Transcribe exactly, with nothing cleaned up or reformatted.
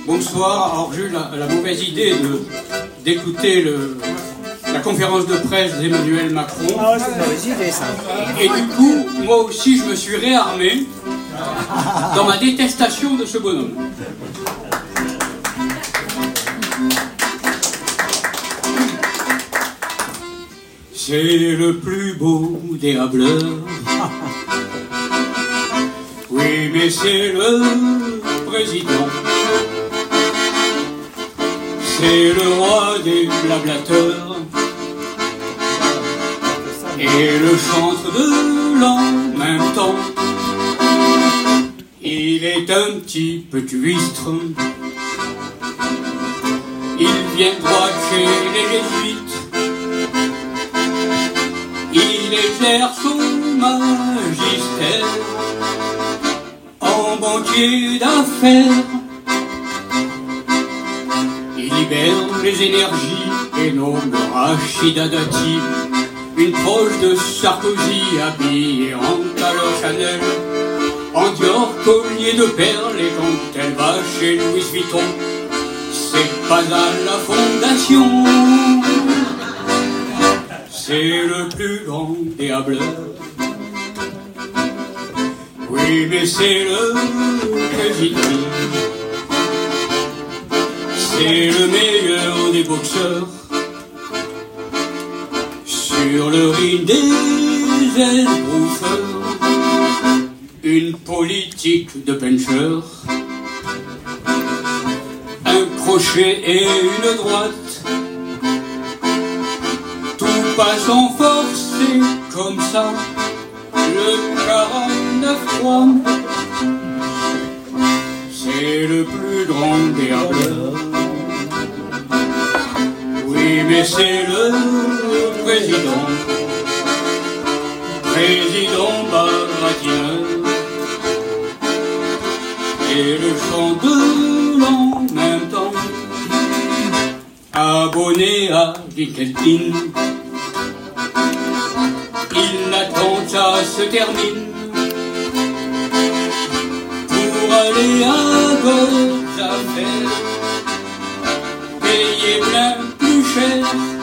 Bonsoir. Alors j'ai eu la, la mauvaise idée de, d'écouter le, la conférence de presse d'Emmanuel Macron. Ah ouais, c'est une mauvaise idée ça. Et du coup, moi aussi, je me suis réarmé dans ma détestation de ce bonhomme. C'est le plus beau des hableurs. Oui, mais c'est le président. C'est le roi des blablateurs. Et le chantre de l'en même temps. Il est un petit peu cuistre. Il vient droit chez les jésuites. Il exerce son magistère en banquier d'affaires. Il libère les énergies et nomme Rachida Dati, une proche de Sarkozy habillée en talon Chanel, en Dior collier de perles, et quand elle va chez Louis Vuitton, c'est pas à la fondation. C'est le plus grand des hableurs. Oui, mais c'est le président. C'est le meilleur des boxeurs. Sur le ring des esbrouffeurs, une politique de puncher, un crochet et une droite. Pas en force, c'est comme ça, le quarante-neuf trois. C'est le plus grand des hableurs. Oui, mais c'est le président. Président baratineur. Et le chant de l'en même temps. Abonné à LinkedIn. Il n'attend que ça se termine pour aller à vos affaires, payer bien plus cher.